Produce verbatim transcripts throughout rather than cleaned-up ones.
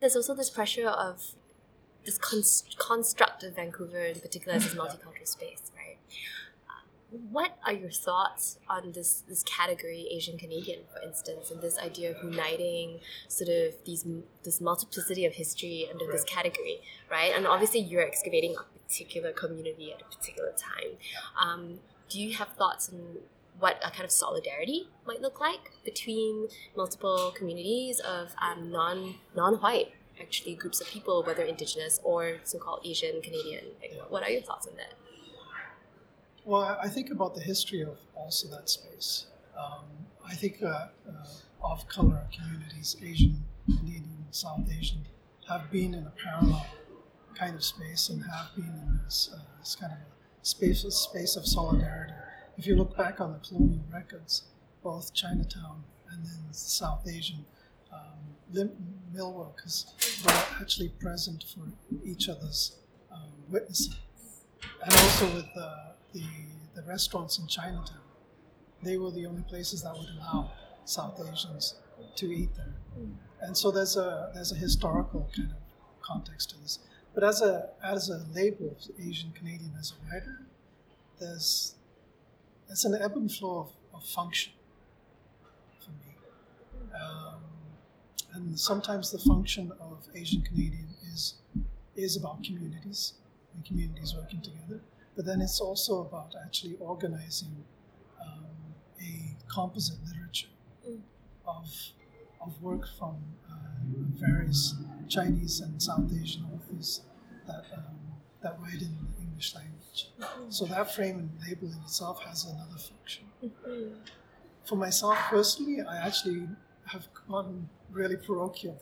there's also this pressure of this const- construct of Vancouver in particular as this multicultural space, right? Uh, What are your thoughts on this this category, Asian Canadian, for instance, and this idea of uniting sort of these this multiplicity of history under this category, right? And obviously, you're excavating a particular community at a particular time. Um, do you have thoughts on what a kind of solidarity might look like between multiple communities of um, non non-white actually groups of people, whether Indigenous or so-called Asian Canadian? Like, what are your thoughts on that? Well, I think about the history of also that space. Um, I think uh, uh, of color communities, Asian, Canadian, South Asian, have been in a parallel kind of space and have been in this, uh, this kind of a space, space of solidarity. If you look back on the colonial records, both Chinatown and then the South Asian um, lim- mill workers were actually present for each other's um, witnessing. And also with the, the the restaurants in Chinatown, they were the only places that would allow South Asians to eat there. And so there's a there's a historical kind of context to this. But as a as a label of Asian Canadian as a writer, there's it's an ebb and flow of, of function for me. Um, and sometimes the function of Asian Canadian is is about communities and communities working together. But then it's also about actually organizing um, a composite literature of of work from uh, various Chinese and South Asian authors that um, that write in the English language. So that frame and labeling itself has another function. For myself personally, I actually have gotten really parochial.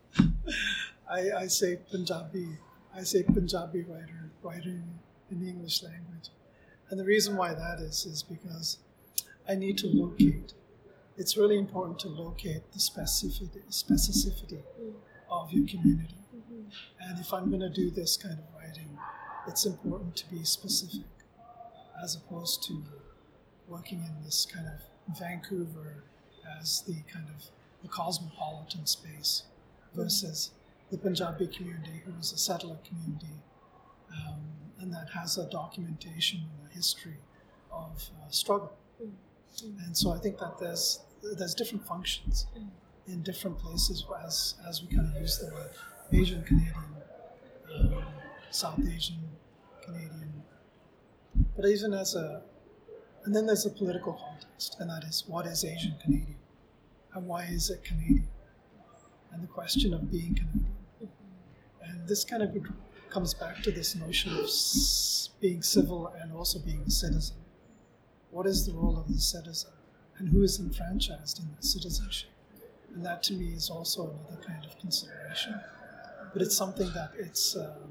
I, I say Punjabi. I say Punjabi writer, writer in the English language. And the reason why that is, is because I need to locate. It's really important to locate the specificity, specificity of your community. And if I'm going to do this kind of writing, it's important to be specific as opposed to working in this kind of Vancouver as the kind of the cosmopolitan space versus the Punjabi community, who is a settler community, um, and that has a documentation and a history of uh, struggle. Mm. And so I think that there's there's different functions mm. in different places as as we kind of use the word Asian Canadian, um, South Asian Canadian, but even as a, and then there's a political context, and that is what is Asian Canadian, and why is it Canadian, and the question of being Canadian. And this kind of comes back to this notion of being civil and also being a citizen. What is the role of the citizen, and who is enfranchised in that citizenship? And that to me is also another kind of consideration. But it's something that it's um,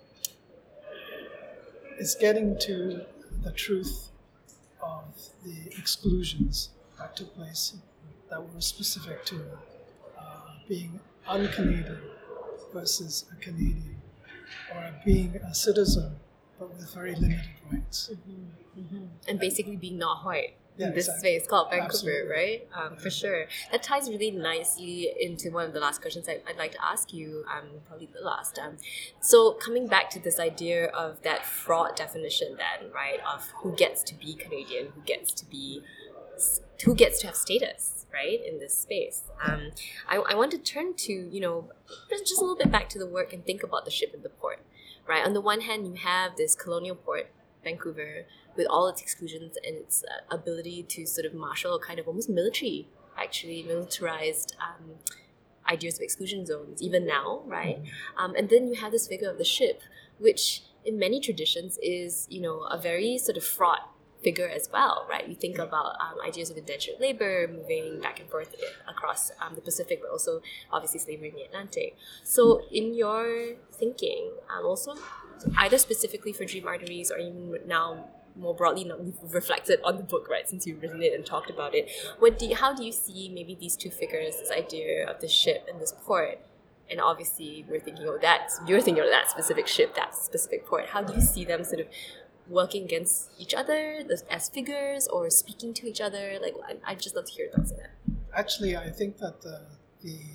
it's getting to the truth of the exclusions that took place that were specific to uh, being un-Canadian versus a Canadian, or being a citizen but with very limited rights. Mm-hmm, mm-hmm. And basically being not white yeah, in this exactly. space called Vancouver, Absolutely. right? Um, for sure. That ties really nicely into one of the last questions I, I'd like to ask you, um, probably the last. Um, so coming back to this idea of that fraught definition then, right, of who gets to be Canadian, who gets to be, who gets to have status, right, in this space. Um, I, I want to turn to, you know, just a little bit back to the work and think about the ship and the port, right? On the one hand, you have this colonial port, Vancouver, with all its exclusions and its uh, ability to sort of marshal a kind of almost military, actually militarized um, ideas of exclusion zones, even now, right? Um, and then you have this figure of the ship, which in many traditions is, you know, a very sort of fraught figure as well, right? We think about um, ideas of indentured labor moving back and forth across um, the Pacific, but also obviously slavery in the Atlantic. So in your thinking, um, also either specifically for Dream Arteries or even now more broadly, not reflected on the book, right, since you've written it and talked about it, what do you, how do you see maybe these two figures, this idea of the ship and this port? And obviously we're thinking of that, you're thinking of that specific ship, that specific port. How do you see them sort of working against each other as figures or speaking to each other? Like, I'd just love to hear your thoughts on that. Actually, I think that the, the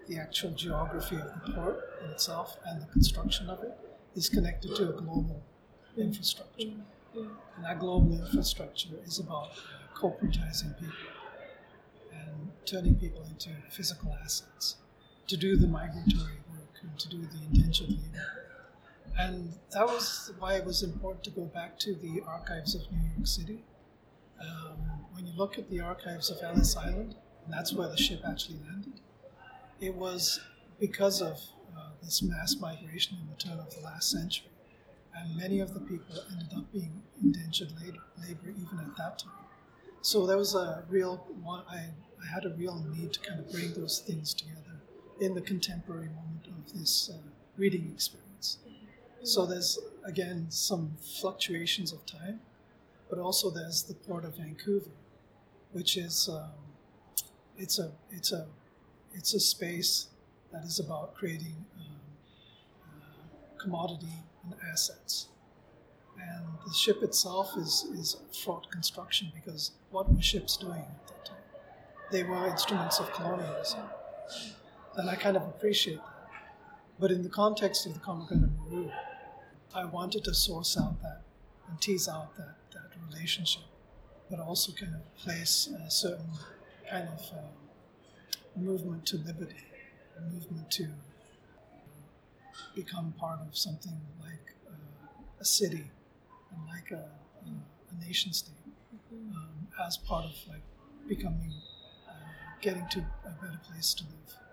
the actual geography of the port in itself and the construction of it is connected to a global infrastructure. And that global infrastructure is about uh, corporatizing people and turning people into physical assets to do the migratory work and to do the indentured labor. And that was why it was important to go back to the archives of New York City. Um, when you look at the archives of Ellis Island, and that's where the ship actually landed, it was because of uh, this mass migration in the turn of the last century. And many of the people ended up being indentured labor, labor even at that time. So there was a real, one, I, I had a real need to kind of bring those things together in the contemporary moment of this uh, reading experience. So there's, again, some fluctuations of time, but also there's the Port of Vancouver, which is, um, it's a, it's a, it's a space that is about creating um, uh, commodity and assets. And the ship itself is, is fraught construction because what were ships doing at that time? They were instruments of colonialism. And I kind of appreciate that. But in the context of the Comagunda Maru, I wanted to source out that and tease out that, that relationship, but also kind of place a certain kind of um, movement to liberty, a movement to become part of something like uh, a city and like a, a, a nation state, um, as part of like becoming, uh, getting to a better place to live.